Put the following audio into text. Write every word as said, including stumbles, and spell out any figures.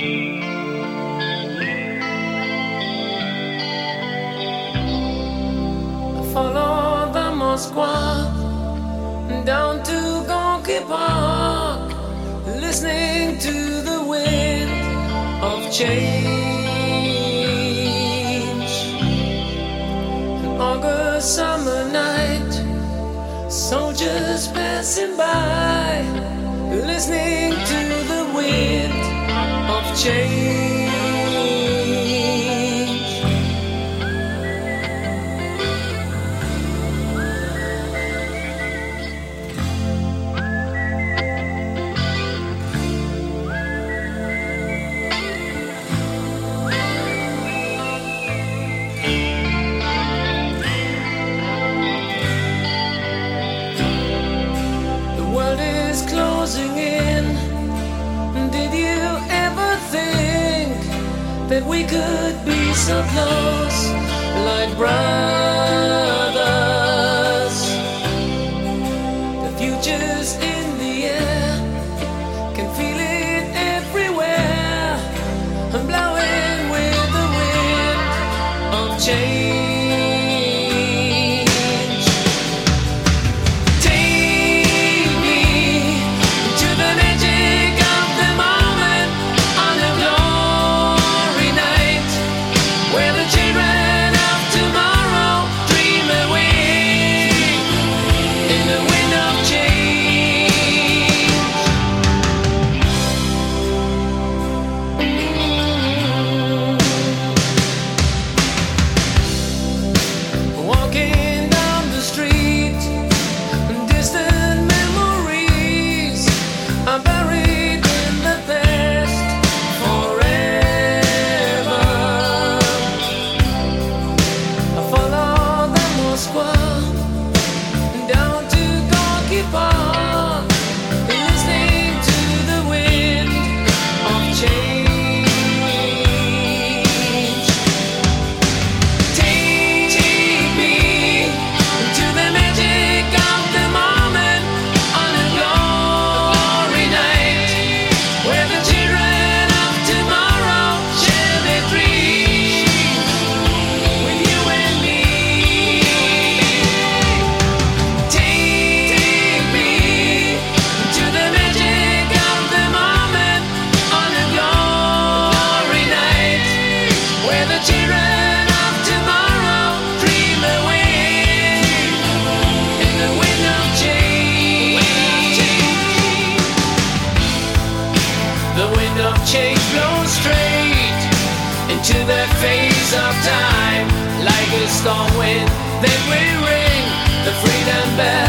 Follow the Moskva down to Gorky Park, listening to the wind of change. An August summer night, soldiers passing by, listening to the wind of change. Closing in. Did you ever think that we could be so close, like brothers? The future's in the air, can feel it everywhere. I'm blowing with the wind of change. Change blows straight into the face of time, like a storm wind. Then we ring the freedom bell.